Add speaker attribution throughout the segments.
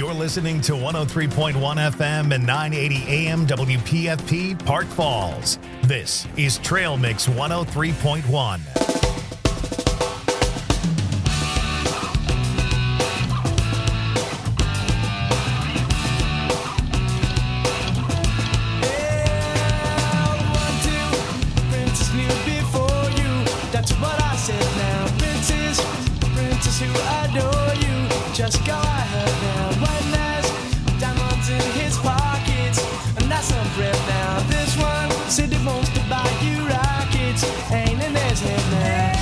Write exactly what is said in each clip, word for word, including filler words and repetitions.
Speaker 1: You're listening to one oh three point one F M and nine eighty A M W P F P Park Falls. This is Trail Mix one oh three point one.
Speaker 2: Just go ahead now, one last diamonds in his pockets, and that's some breath now. This one said he wants to buy you rockets, ain't in his head now.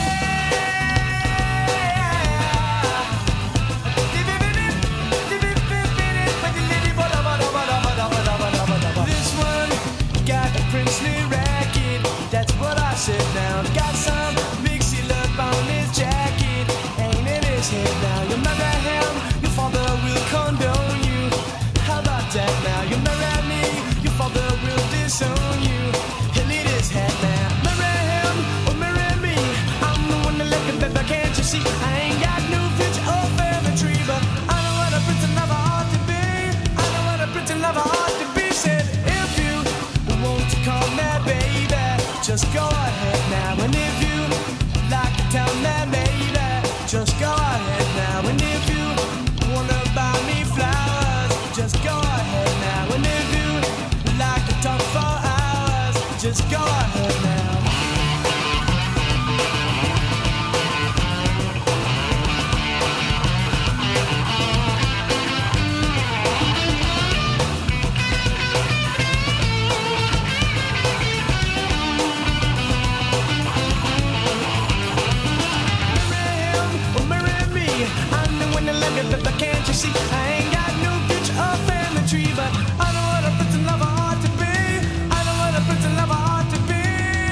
Speaker 2: This one got a princely racket, that's what I said now. Got some big seal up on his jacket, ain't in his head now. You marry him, your father will condone you. How about that now? You marry me, your father will disown you. He'll eat his head now. Marry him or marry me, I'm the one that let the baby, can't you see? I ain't got no future or family tree, but I know what a pretty lover ought to be. I know what a pretty lover ought to be. Said if you want to call me baby, just go ahead now. And if you like to tell me baby, just go ahead now. And if you wanna buy me flowers, just go ahead now. And if you like to talk for hours, just go ahead now. But can't you see, I ain't got no future or family tree, but I know what a pretty lover ought to be. I know what a pretty lover ought to be.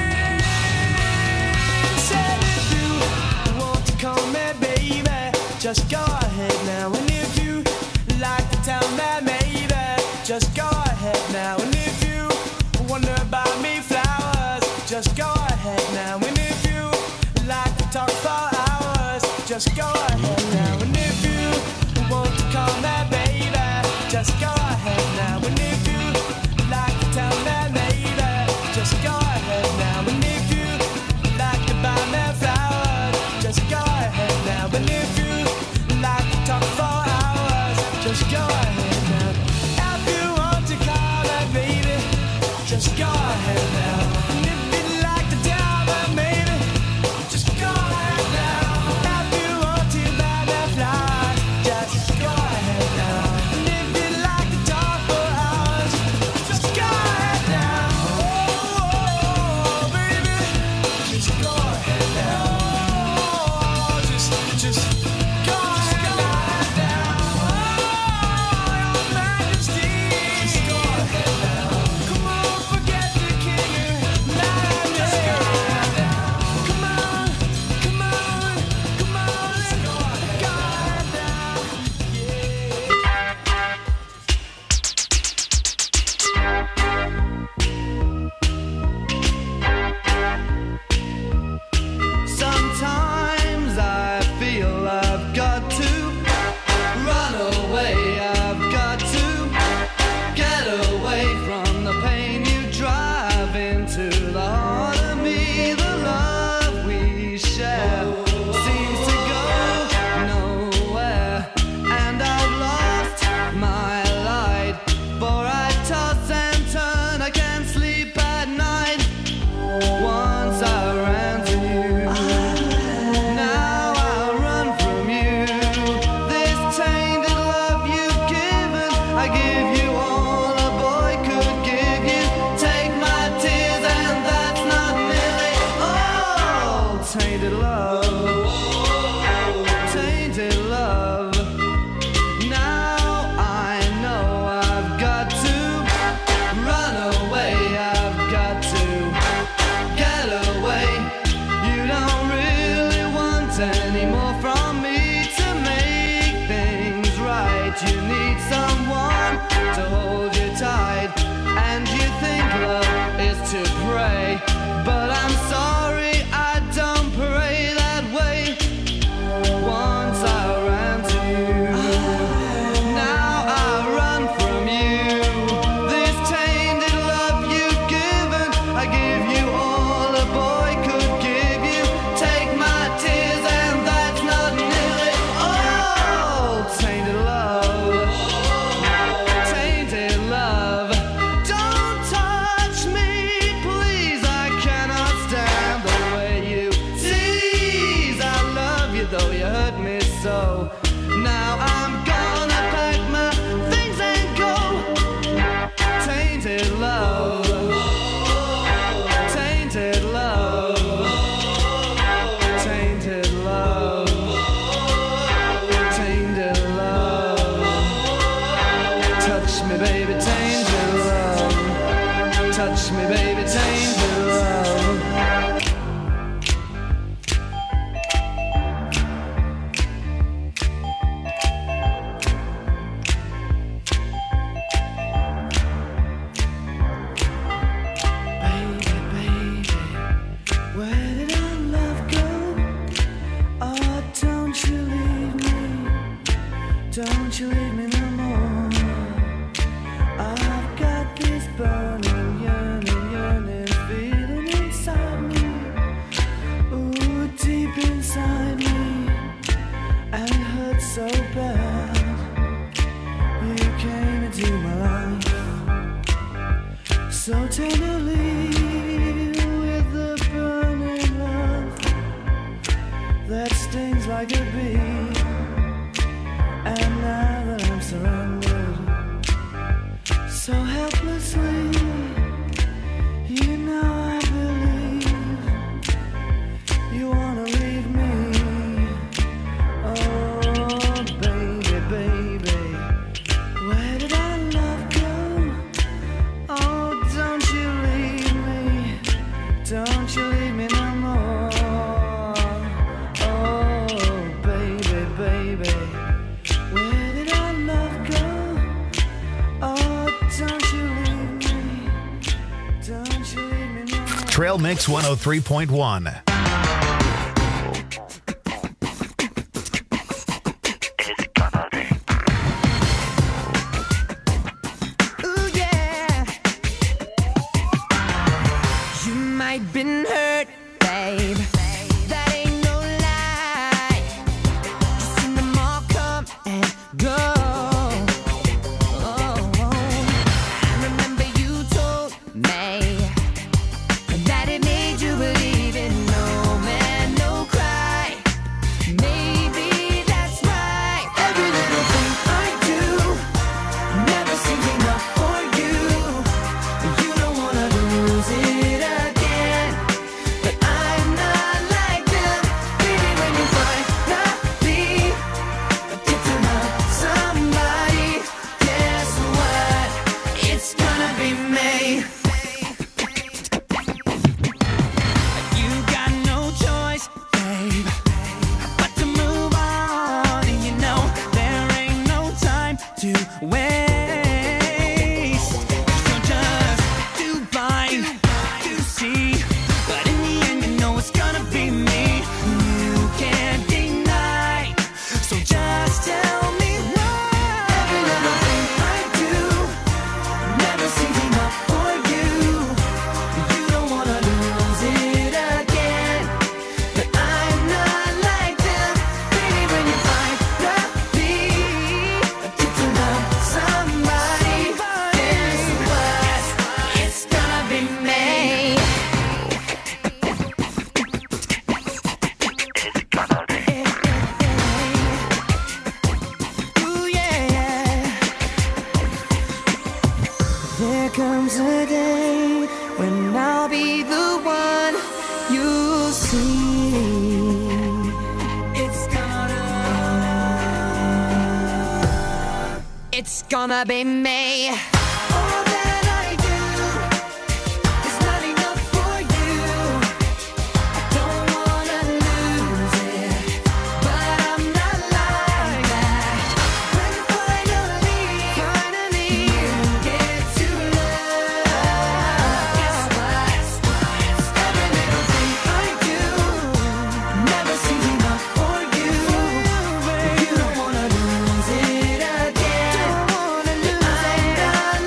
Speaker 2: Said if you want to call me baby, just go ahead now. And if you like to tell me maybe, just go ahead now. And if you wonder about me flowers, just go ahead now. And if you like to talk for hours, just go ahead now. And if you want to call me baby, just go ahead now. And if you like to tell me later, just go ahead now. And if you like to buy me flowers, just go ahead now. And if you like to talk for hours, just go ahead now. If you want to call me baby, just go ahead now. And if you like to tell me maybe, just go ahead now. If you want to buy me flowers, just go ahead now. And if you like to talk for hours, just go ahead now. Oh, baby, just go ahead now. Oh, just, just go ahead now. Oh, your majesty, just go ahead now. Come on, forget the king and night. Just go ahead now. Come on, come on, come on, let's go ahead now.
Speaker 3: Sometimes I feel I've got to run away, I've got to get away from the pain you drive into the heart of me. The love we share seems to go nowhere, and I've lost my light, for I toss and turn, I can't sleep at night. Once I ran to you, now I run from you. This tainted love you've given, I give you all a boy could give you. Take my tears and that's not nearly all. Tainted love, tainted love. Now I know I've got to run away, I've got to get away. You don't really want any more from me to make things right. You need someone to hold you tight, and you think love is to pray, but I'm sorry, I don't pray that way. Once I ran to you, now me, baby, taint your love. Touch me, baby, taint your love.
Speaker 2: Don't you leave me no more. I've got this burning, yearning, yearning feeling inside me. Ooh, deep inside me. And it hurts so bad. You came into my life so tenderly with the burning love that stings like a bee. And now that I'm surrounded so helplessly, you know I believe you wanna leave me. Oh, baby, baby, where did our love go? Oh, don't you leave me, don't you leave me no more. Oh, baby, baby, where did our love go? Oh, don't you leave me, don't you leave me no more.
Speaker 1: Trail Mix one oh three point one.
Speaker 2: Ooh, yeah. You might been hurt, babe. That ain't no lie. You seen them all come and go. Oh, I remember you told me that it made you believe in no man, no cry. Maybe that's right. Every little thing I do never seems enough for you. You don't wanna lose it again, but I'm not like them. Baby, when you finally get to love somebody, guess what? It's gonna be me. You got no choice, babe, but to move on. And you know there ain't no time to waste. You're just too blind to see, but in the end you know it's gonna be me. You can't deny, so just tell me why. Every little thing I do never seems enough for you. You don't wanna lose it again, but I'm not like them. Baby, when you finally get to love somebody, guess what? It's gonna be me. Ooh, yeah. There comes a day when I'll be the one you see. It's gonna, it's gonna be me. All that I do is not enough for you. I don't wanna lose it, but I'm not like that. When finally, finally you get to love, guess what? Every little thing I do never seems enough for you. You don't wanna lose it again. I'm not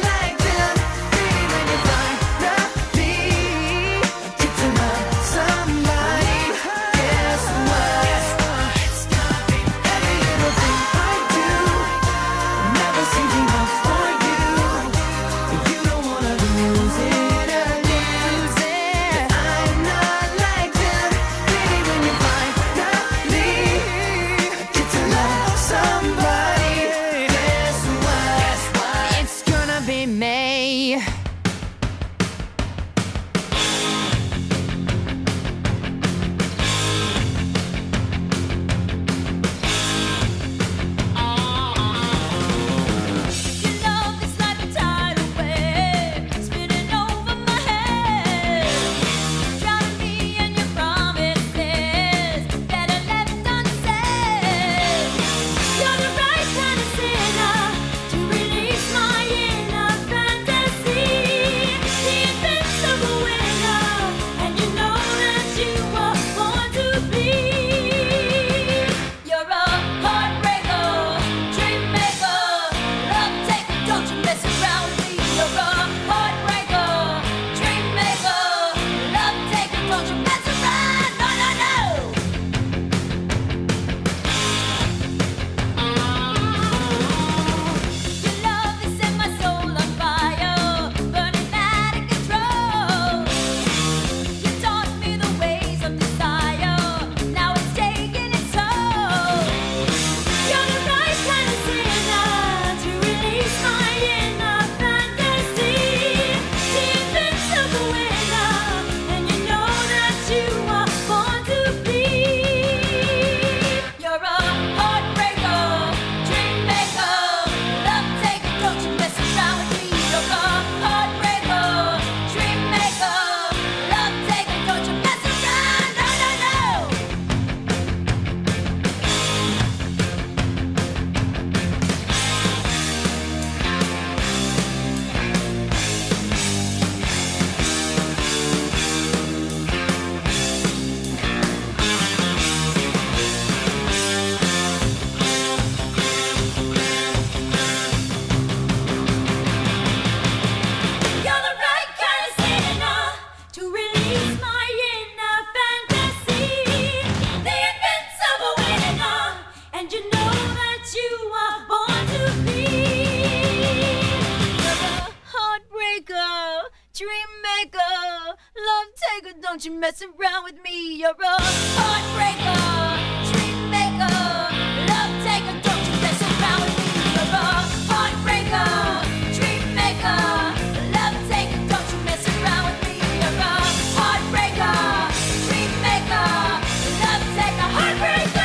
Speaker 4: don't you mess around with me. You're a heartbreaker, dream maker, love taker, don't you mess around with me. You're a heartbreaker, dream maker, love taker, don't you mess around with me. You're a heartbreaker, dream maker, love taker, heartbreaker.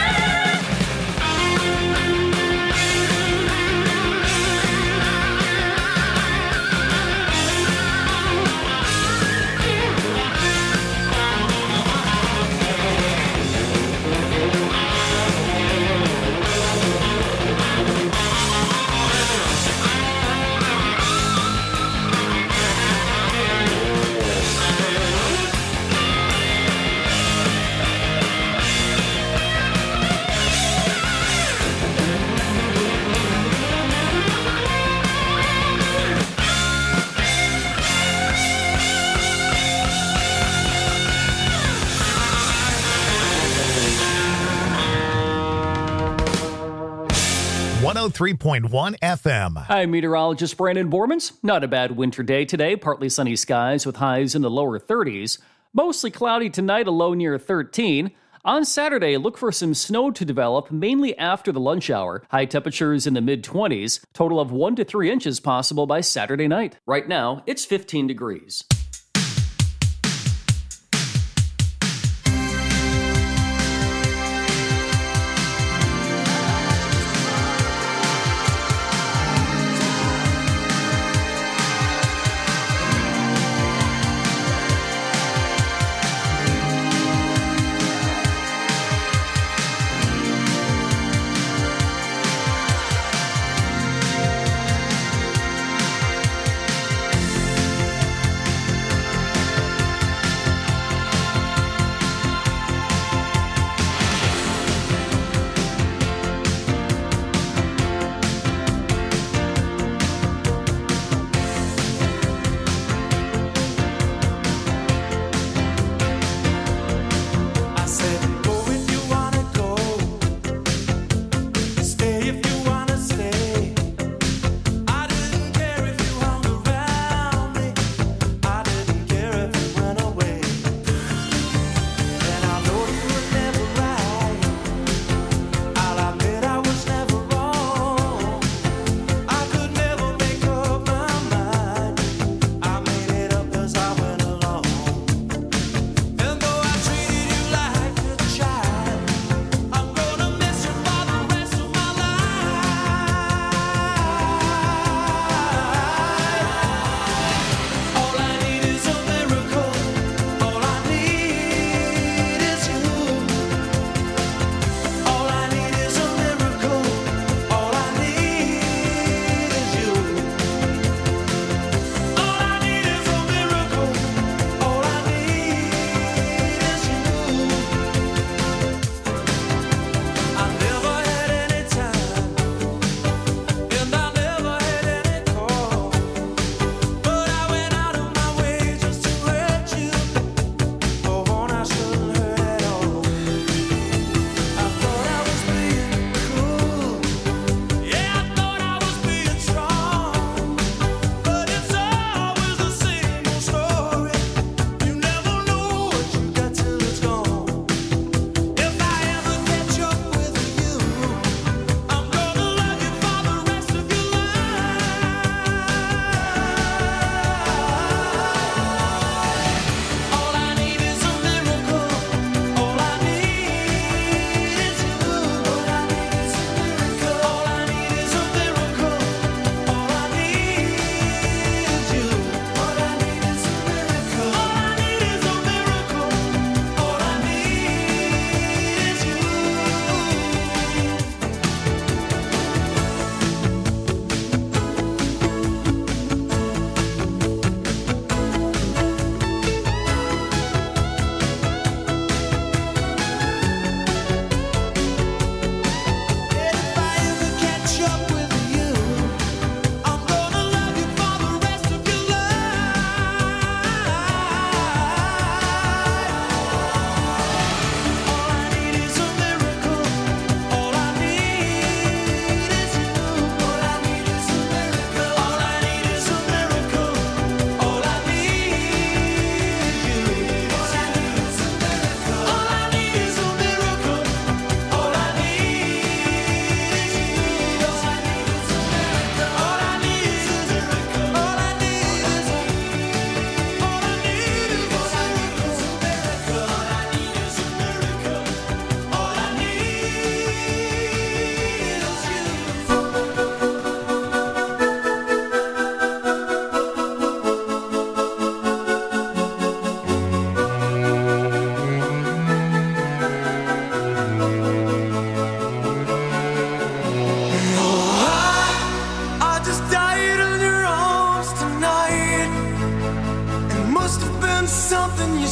Speaker 1: one oh three point one F M.
Speaker 5: Hi, meteorologist Brandon Bormans. Not a bad winter day today. Partly sunny skies with highs in the lower thirties. Mostly cloudy tonight, a low near thirteen. On Saturday, look for some snow to develop, mainly after the lunch hour. High temperatures in the mid-twenties. Total of one to three inches possible by Saturday night. Right now, it's fifteen degrees.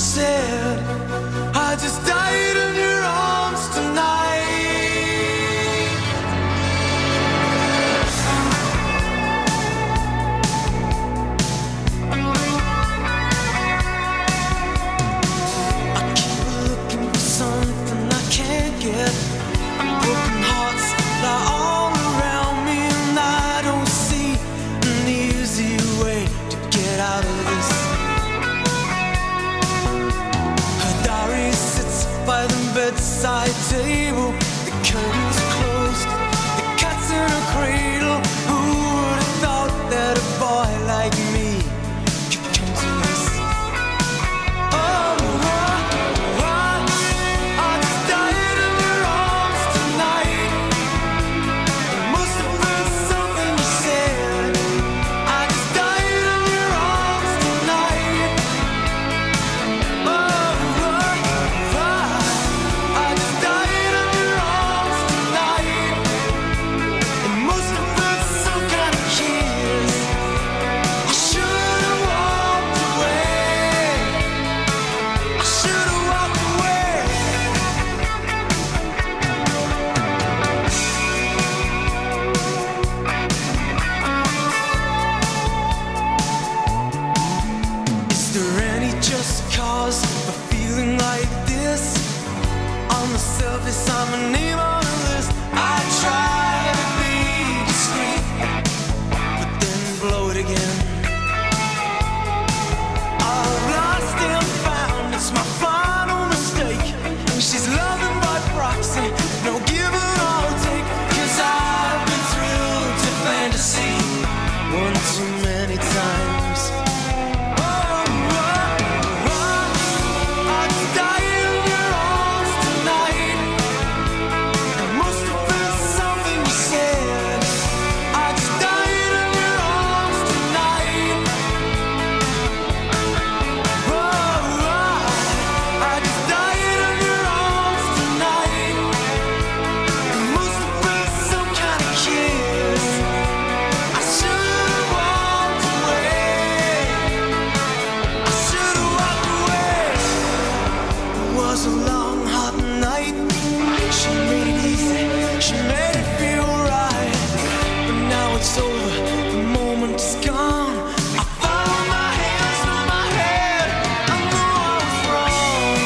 Speaker 2: said. I just died in your arms tonight. I keep looking for something I can't get. Broken hearts lie all around me, and I don't see an easy way to get out of this. Her diary sits by the bedside table. The curtains are closed, the cat's in a cradle. Who would have thought that a boy like me could come to this? Oh, I, I, I just died in your arms tonight. It must have been something you said. I just died in your arms tonight. Oh, I, I just died in your arms tonight. It must have been some kind of kiss. I should have walked away. I should have walked away. Is there any just cause for feeling like this? On the surface, I'm a name on a list. I try to be discreet, but then blow it again. I've lost and found, it's my final mistake. She's loving by proxy, no give or take. Cause I've been thrilled to fantasy one too many times. Oh, oh, oh, I just died in your arms tonight. It must have been something you said. I just died in your arms tonight. Oh, oh, I just died in your arms tonight. It must have been some kind of kiss. I should have walked away. I should have walked away. It was a long, hot night. She made it easy. She made it feel right. But now it's over. The moment is gone. I found my hands through my head. I know I was wrong.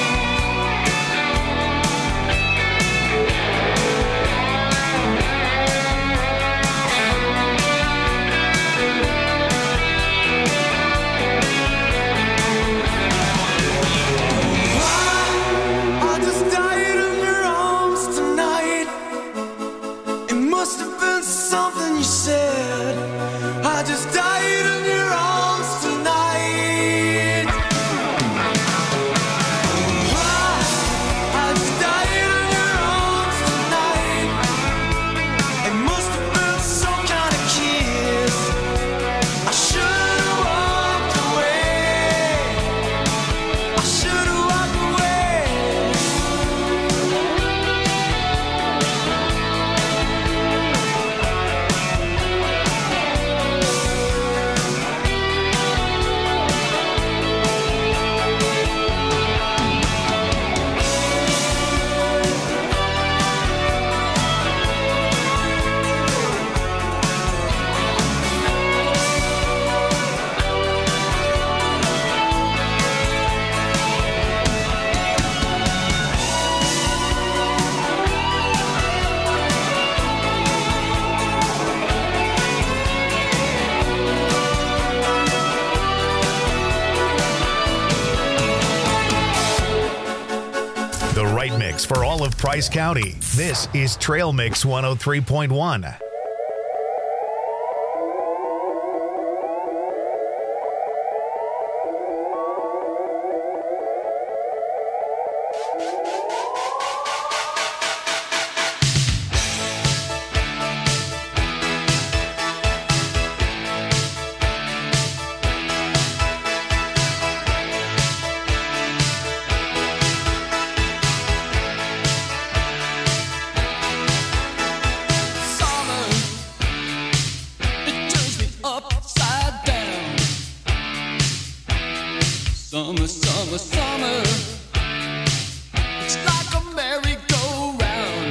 Speaker 2: I just died in your arms tonight. It must have been something you said. I just died in your arms tonight. I just died in your arms tonight. It must have been some kind of kiss. I should have walked away. I should have walked away.
Speaker 1: The right mix for all of Price County. This is Trail Mix one oh three point one.
Speaker 6: Summer, summer.
Speaker 3: of the summer. It's like a merry-go-round.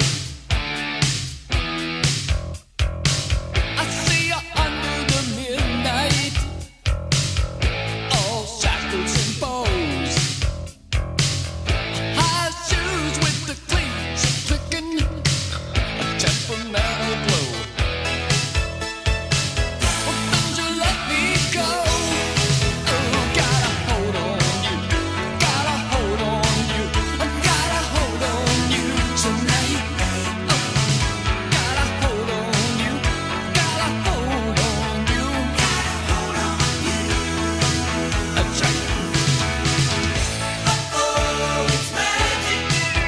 Speaker 3: I see you under the midnight, all shackles and bows. High shoes with the cleats clicking, a temperamental glow. Well, don't you let me go. Oh, gotta hold on you, gotta hold on you, I gotta hold on you tonight. Oh, gotta hold on you, gotta hold on you, gotta hold on you. That's right. Oh, it's magic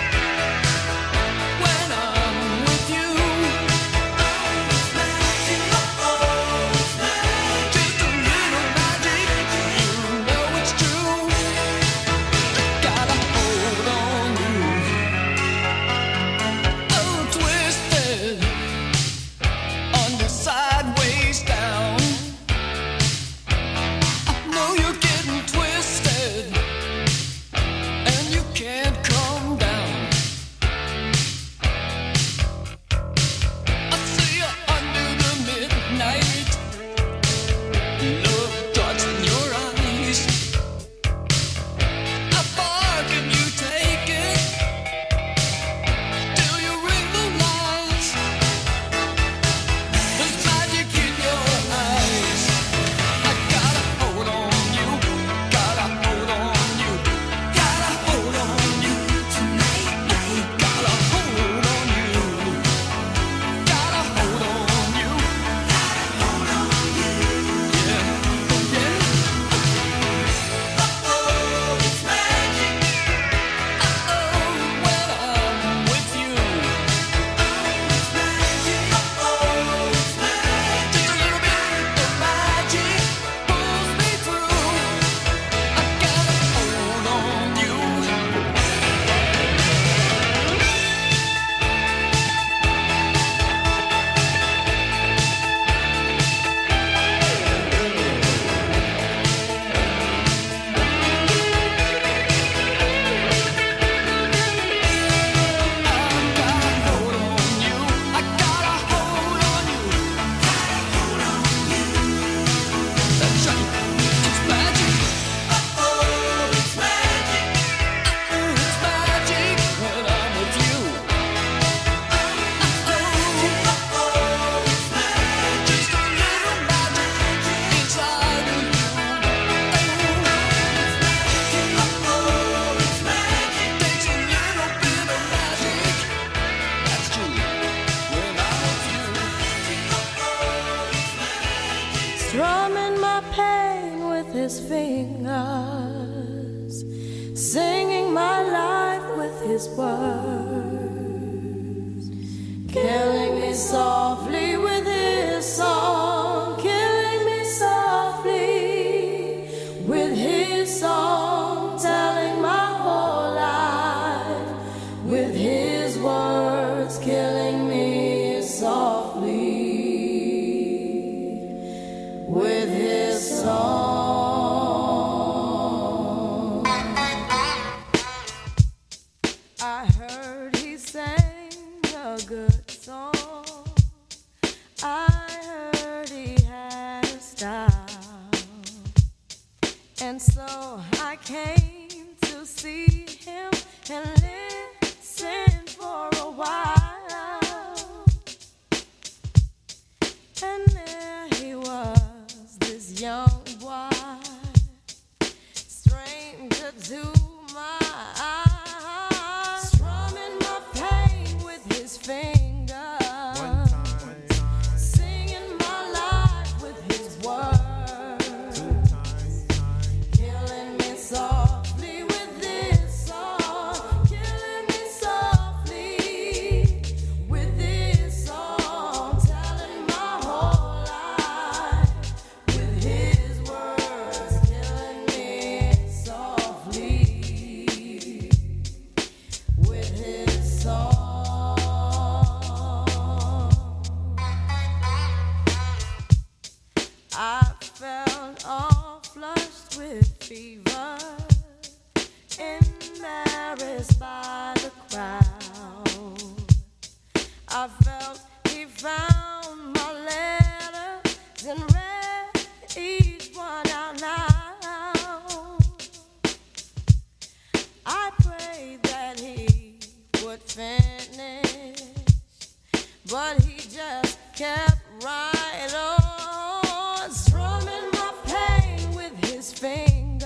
Speaker 3: when I'm with you. Oh, it's magic. Oh, it's magic. Just a little magic. You know it's true. Gotta hold on you. Oh, twisted on the sideways down. I know you're getting twisted, and you can't come down. I see you under the midnight, love thoughts in your eyes. How far can you take it till you realize there's magic in your eyes? I gotta hold on you, gotta hold on you, gotta hold on you tonight. Gotta hold on you, gotta hold on you, gotta hold on you. Yeah, oh yeah. Oh, it's magic. Oh, when I'm with you. Oh, it's magic. Oh, it's magic. Just a little bit of magic pulls me through. I gotta hold on you. I gotta hold on you. Gotta hold on you. That's right. It's magic. Oh, it's magic. Oh, it's magic when I'm with you. Oh, it's magic. Just a little magic inside of you. Oh, it's magic. Takes a little bit of magic. That's true. When I'm with you.
Speaker 2: Strumming my pain with his fingers, singing my life with his words, killing me softly with his song, killing me softly with his song, telling my whole life with his words, killing me softly with his song. I heard he sang a good song. I heard he had a style. And so I came to see him and listen for a while. And there he was, this young boy, stranger to my eyes, strumming my pain with his fingers, singing my life with his words, killing me softly with this song, killing me softly with this song, telling my whole life with his words, killing me softly with his song. I felt all flushed with fever,
Speaker 6: embarrassed by the crowd. I felt he found my letters and read each one out loud. I prayed that he would finish, but he just kept right on, strumming my pain with his fingers,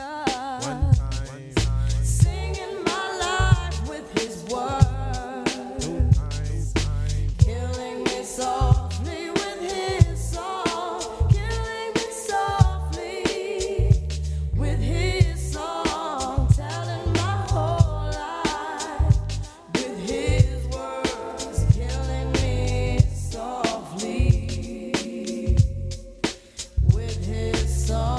Speaker 6: singing my life with his words, killing me softly with his song, killing me softly with his song, telling my whole life with his words, killing me softly with his song.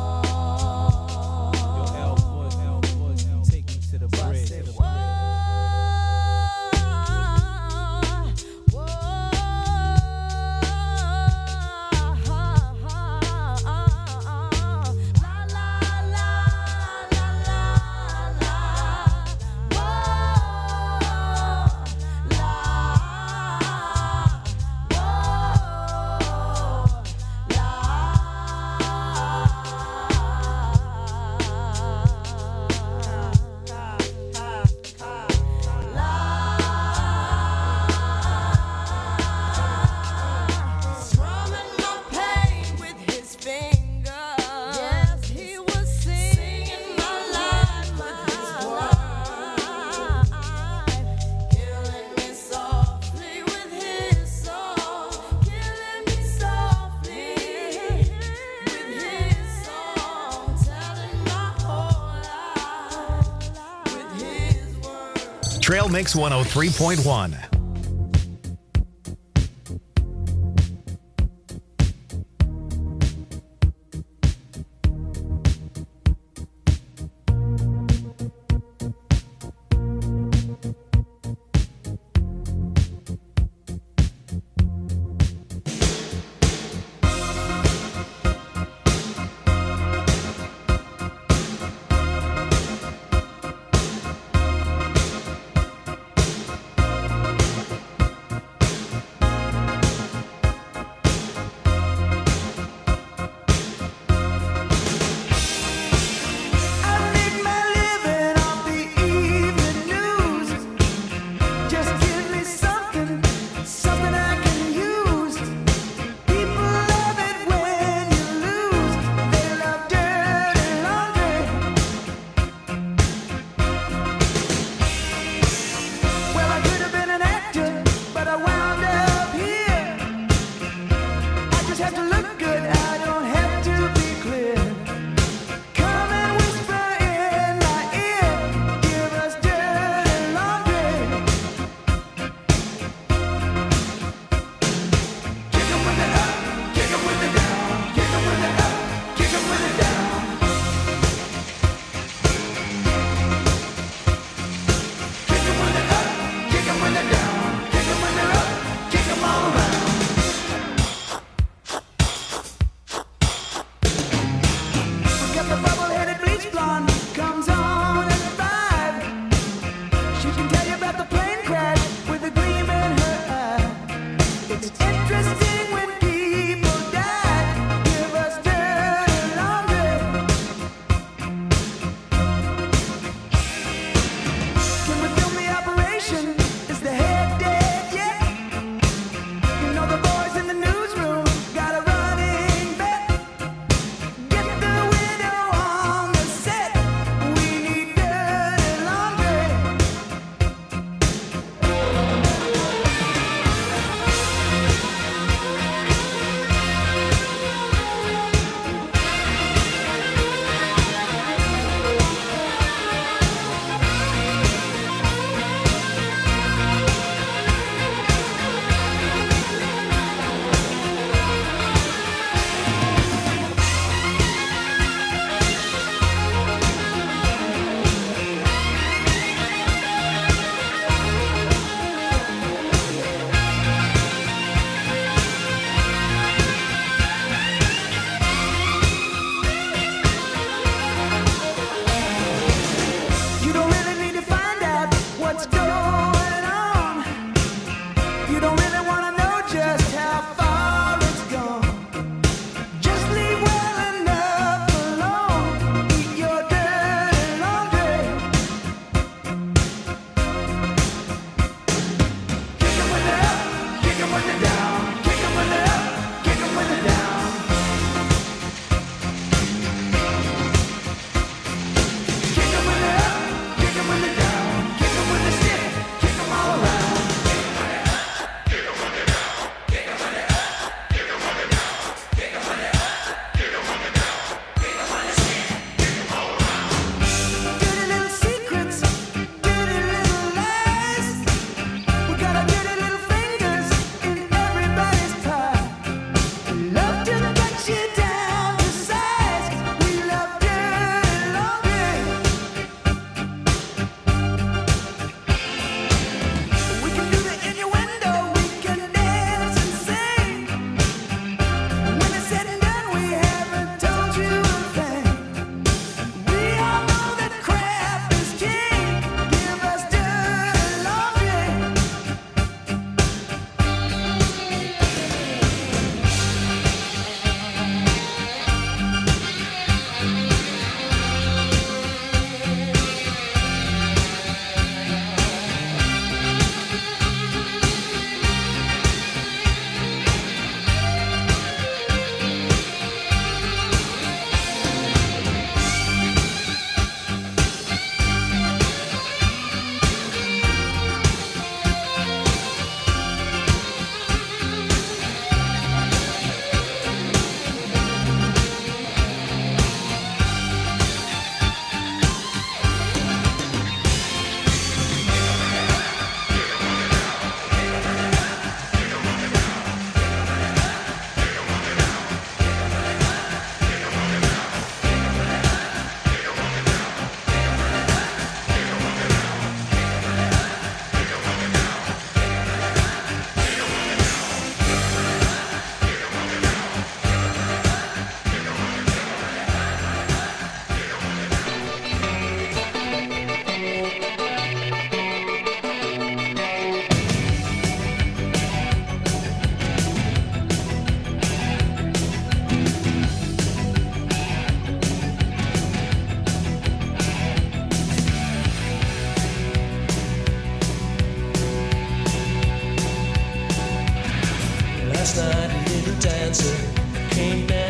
Speaker 7: Take me to the bridge.
Speaker 6: Whoa, whoa, la la la la la la, whoa, la, strumming my pain with his fingers. Yes, he was singing my life with his words, killing me softly with his song, killing me softly with his song, telling my whole life with his words.
Speaker 1: Trail Mix one oh three point one.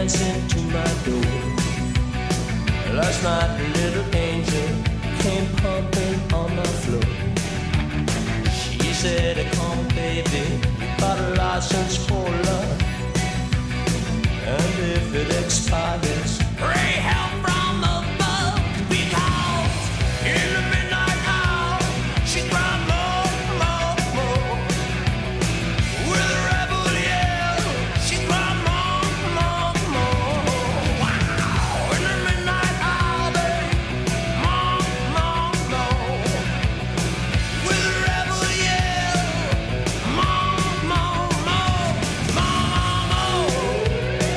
Speaker 7: dancing to my door. Last night a little angel came pumping on my floor. She said, come baby, got a license for love, and if it expires, pray help from above, because in the midnight hour she cried more, more, more. With a rebel yell, she cried more, more, more. Wow! In the midnight hour, babe, more, more, more. With a rebel yell, more, more, more, more, more.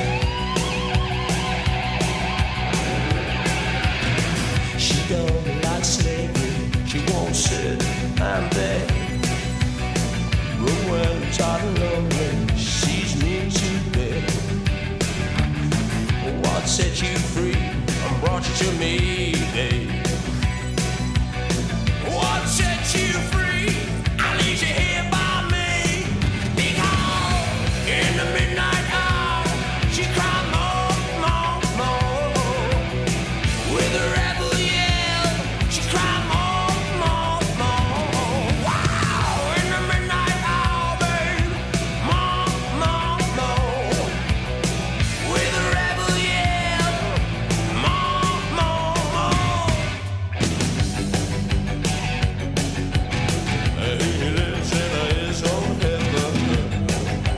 Speaker 7: She don't like slavery, she won't sit and beg. But when tired and lonely, she sees me to bed. What set you free and brought you to me, babe? What set you free and leaves you here by me? Because in the midnight hour, she cried more, more, more. With a rebel yell, she cried more, more, more. Wow! In the midnight hour, babe, more, more, more. With a rebel yell, more, more, more. He lives in his own heaven.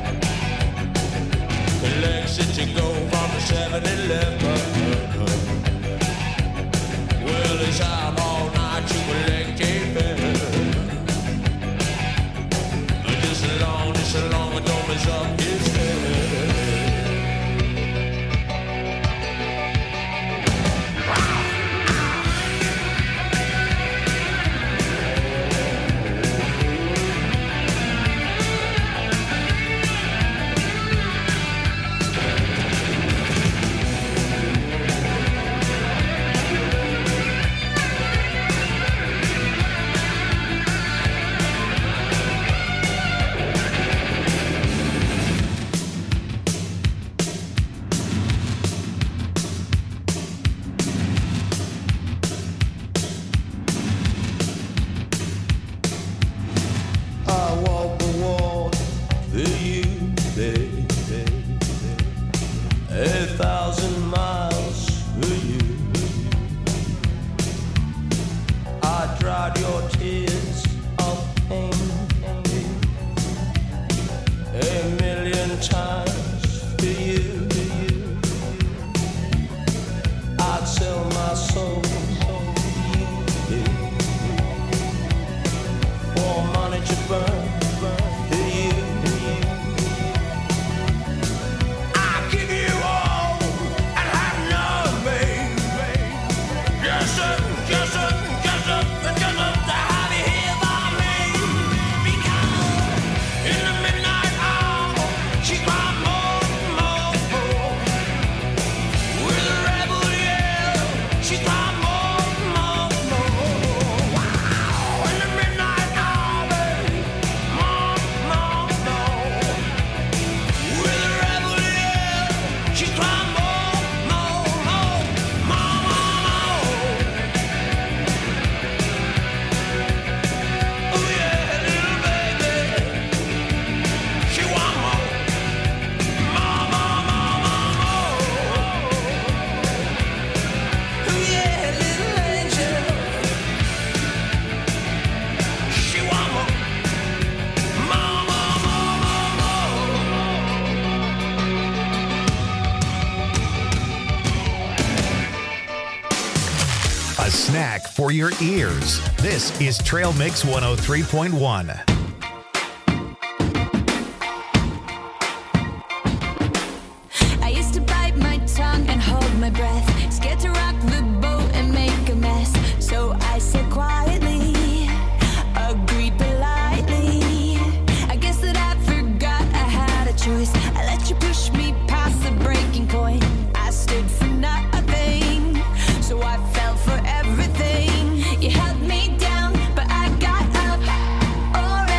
Speaker 7: Collects it to go from the seven eleven. Well, he's out all night to collect a bill. Just as long, just as long as don't mess up his head. I walk the walk for you, baby. A thousand miles for you. I dried your tears of pain a million times for you. I'd sell my soul for you, for money to burn for you. I'll give you all and have none, babe. Just a, just a, just a, just a, to have you here by me. Because in the midnight hour, she cried more, more, more. With a rebel yell, she cried more, more, more. Wow! In the midnight hour, babe, more, more, more. With a rebel yell, she cried more, more, more, more, more, more. Oh yeah, little baby, she want more, more, more, more, more, more. Oh yeah, little angel, she want more, more, more, more, more, more.
Speaker 1: A snack for your ears. This is Trail Mix one oh three point one.
Speaker 6: I used to bite my tongue and hold my breath, scared to rock the boat and make a mess. So I said quietly, agreed politely. I guess that I forgot I had a choice. I let you push me past the breaking point. I stood for nothing, so I fell for everything. You held me down, but I got up. Already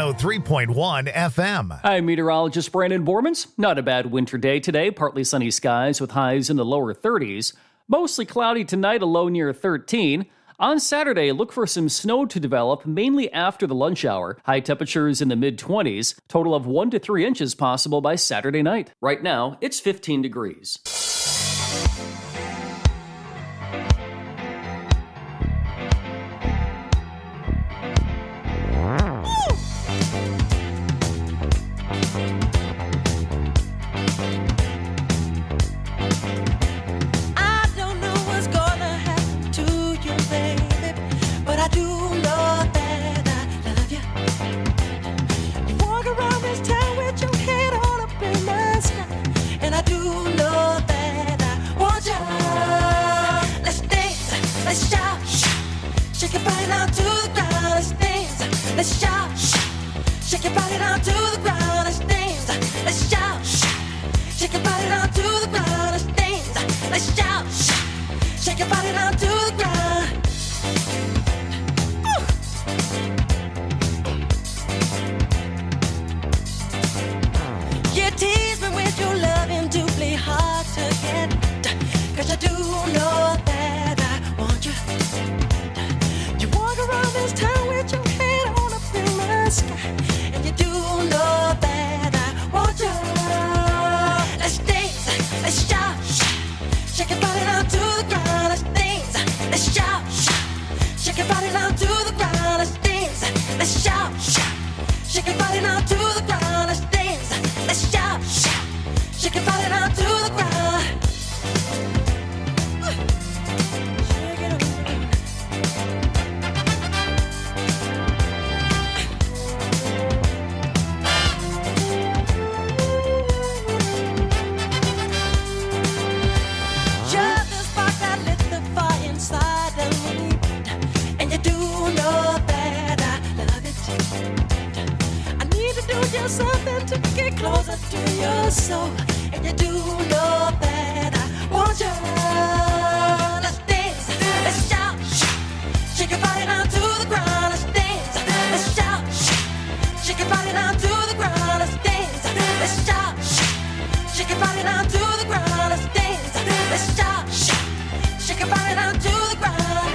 Speaker 1: oh three point one F M.
Speaker 5: I'm meteorologist Brandon Bormans. Not a bad winter day today. Partly sunny skies with highs in the lower thirties. Mostly cloudy tonight, a low near thirteen. On Saturday, look for some snow to develop, mainly after the lunch hour. High temperatures in the mid-twenties. Total of one to three inches possible by Saturday night. Right now, it's fifteen degrees.
Speaker 8: Let's shout, shake your body down to the ground, let's dance. Let's shout, shake your body down to the ground, let's dance. Let's shout, shake your body down to the ground. Woo. You tease me with your loving to play hard to get, 'cause I do know that I want you. You walk around this town with your head on up in the sky, and you do know that I want you. Let's dance, let's shout, shake your body down to the ground. Let's dance, let's shout, shake your body down to the ground. Let's dance, let's shout, shake your body down to the ground. Let's dance, let's shout, shake your body down to the ground. Shake it up. Something to get closer to your soul, and you do know that I want you. Let's dance, let's shout, shake your body down to the ground. Let's dance, let's shout, shake your body down to the ground. Let's dance, let's shout, shake your body down to the ground. Let's dance, let's shout, shake your body down to the ground.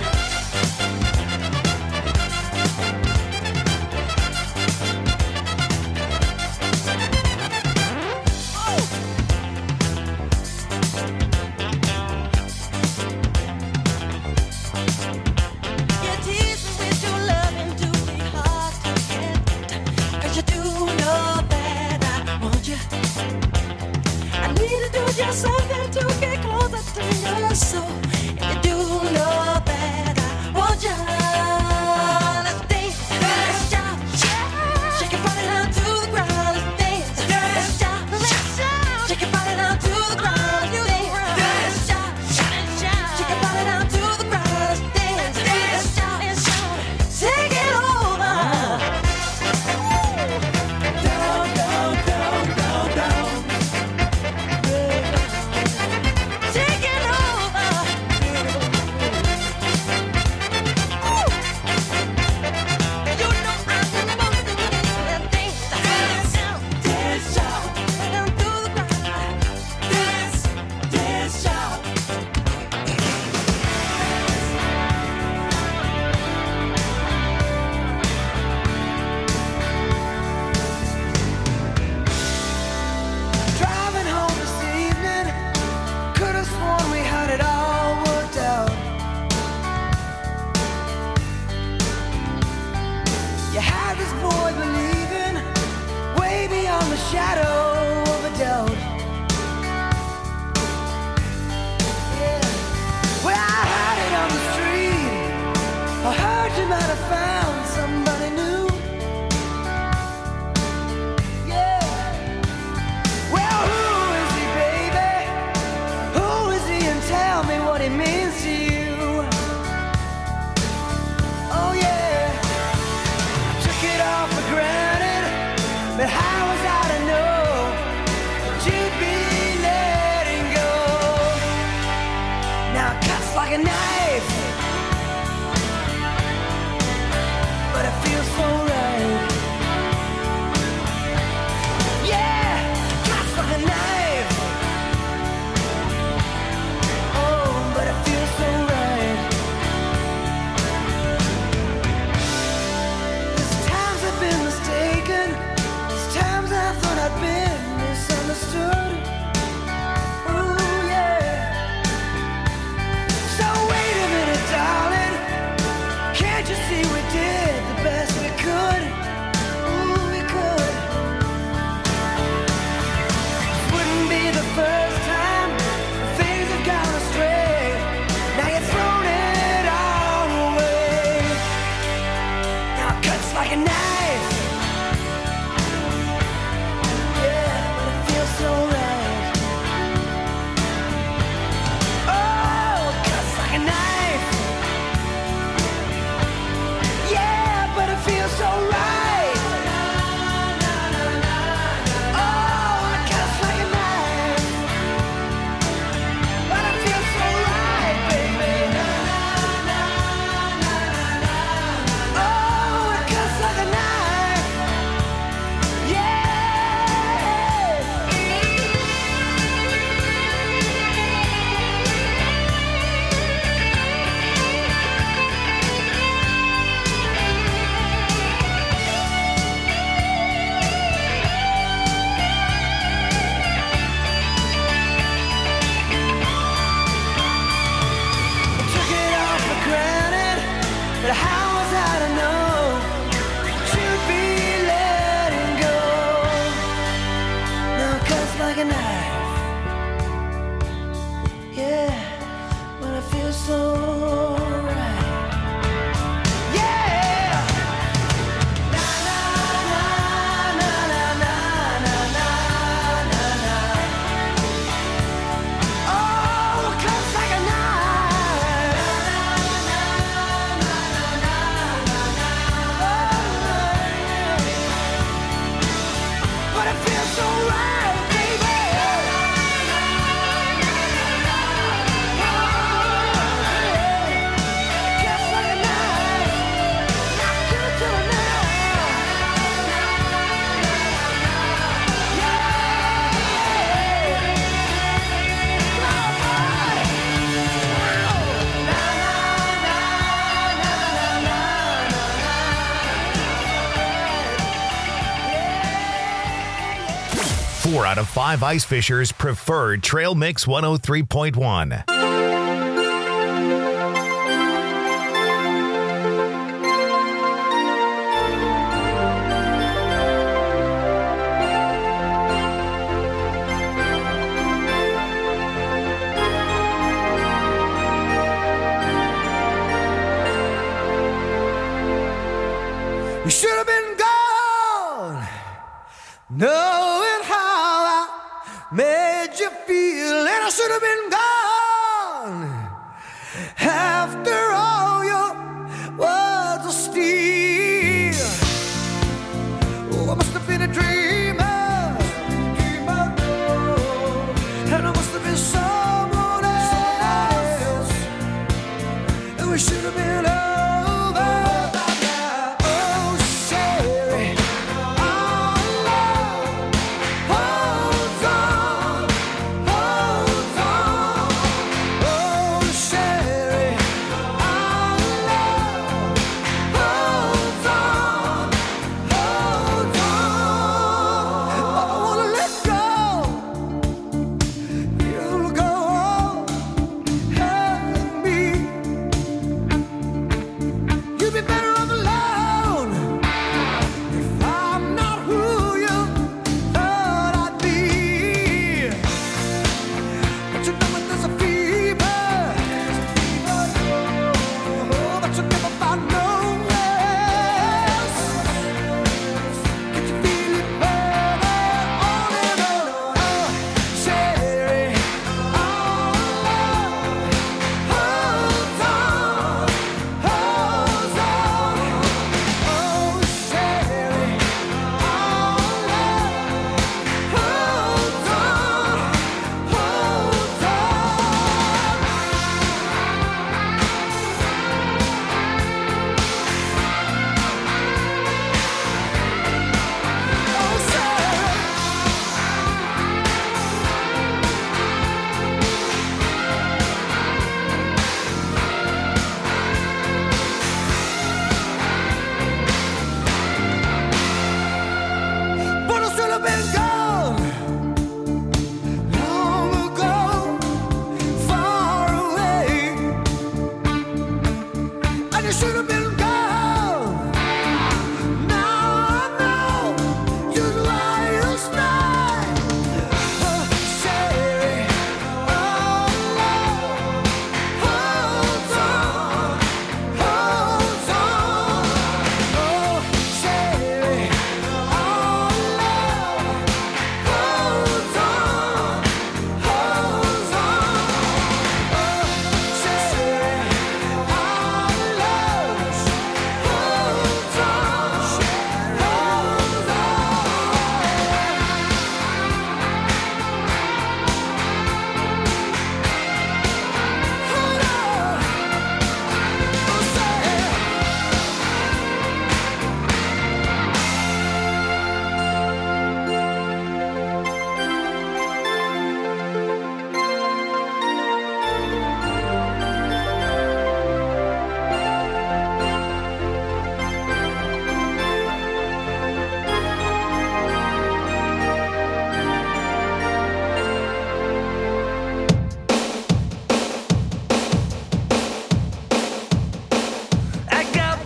Speaker 8: Just something to get closer to your soul, and you do know that I want you. Let's dance, let's shout, shake your body down to the ground. Let's dance, let's shout, shake your body down to the ground. Let's dance, let's shout, shake your body down to the ground. Let's dance, let's shout, take it over. Down, down, down, down, down. Shadow of a doubt. Yeah. Well, I heard it on the street. I heard you might have found somebody new. Yeah. Well, who is he, baby? Who is he, and tell me what he means to you. Oh yeah. I took it all for granted, but how was I to know that you'd be letting go? Now it cuts like a knife, but it feels so right.
Speaker 2: But how was I to know to be letting go? Now it cuts like a knife. Yeah, when I feel so right. Yeah. Na na na na na na na na na na. Oh, it cuts like a knife. Na na na na na na na. But it feels so right, baby. Just like a knife, knock you to the
Speaker 1: Four out of five ice fishers preferred Trail Mix one oh three point one.
Speaker 2: You should have been gone, knowing how I made you feel, and I should have been gone. After all your words of steel, oh, I must have been a dreamer, dreamer, no. And I must have been someone else, and we should have been over. Oh, Sherry, our love holds on, holds on.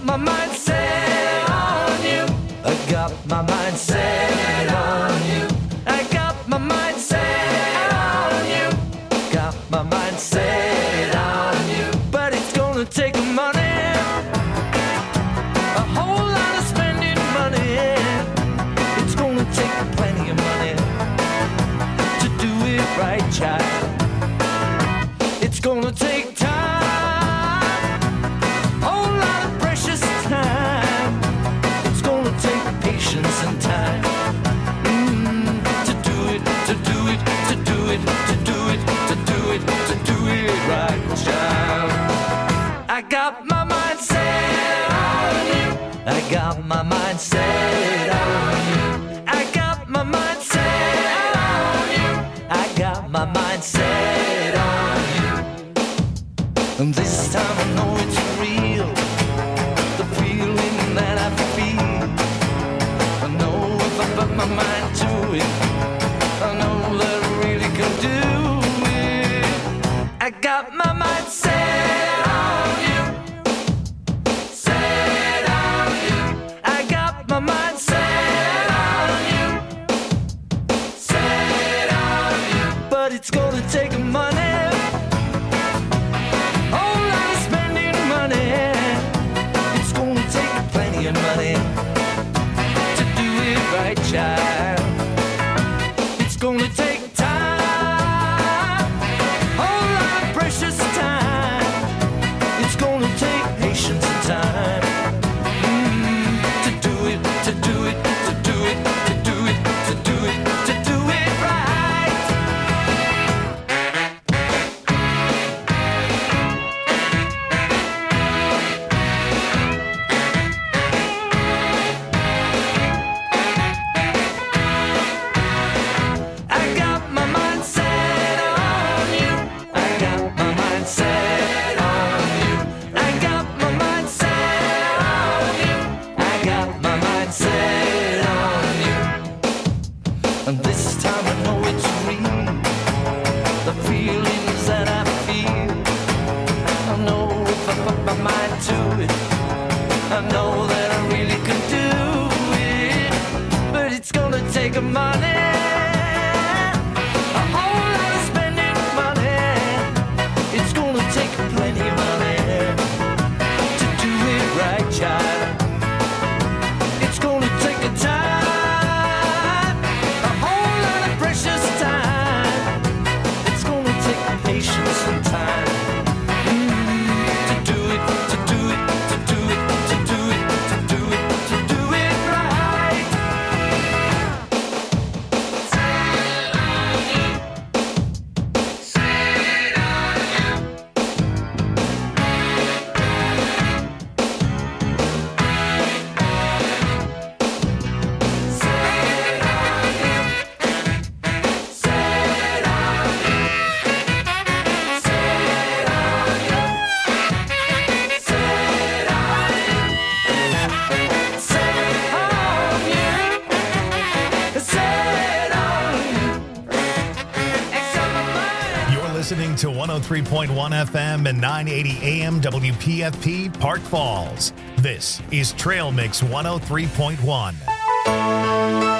Speaker 3: my mind set on you. I got my mind set on you. I got my mind set on you. Got my mind set on you. But it's gonna take money, a whole lot of spending money. It's gonna take plenty of money to do it right, child. It's gonna take time, whole lot of precious time. It's gonna take patience and time mm, to do it, to do it, to do it, to do it, to do it, to do it right, child. I got my mind set on you. I got my mind set on you. I got my mind set on you. I got my mind set on you. And this time I know it's real, the feeling that I feel. I know if I put my mind to it, I know that I really can do it. I got my mind set on you, set on you. I got my mind set on you, set on you. But it's gonna take money, whole lot of spending money. It's gonna take plenty of money to do it right, child. It's gonna take time, whole lot of precious time. It's gonna take patience and time mm, to do it, to do it, to do it, to do it, to do it, to do it right. I got my mind set on you. I got my mind set on you. I got my mind set on you. I got my mind set on you. And this time I know it's real, the feelings that I feel. I know if I put my mind to it, I know that I really can do it. But it's gonna take a money, a whole lot of spending money. It's gonna take plenty of money to do it right, child. It's gonna take a time, a whole lot of precious time. It's gonna take patience and time mm, to do it, to do it, to do it, to do it, to do it, to do it right.
Speaker 1: You're listening to one oh three point one F M and nine eighty A M W P F P Park Falls. This is Trail Mix one oh three point one.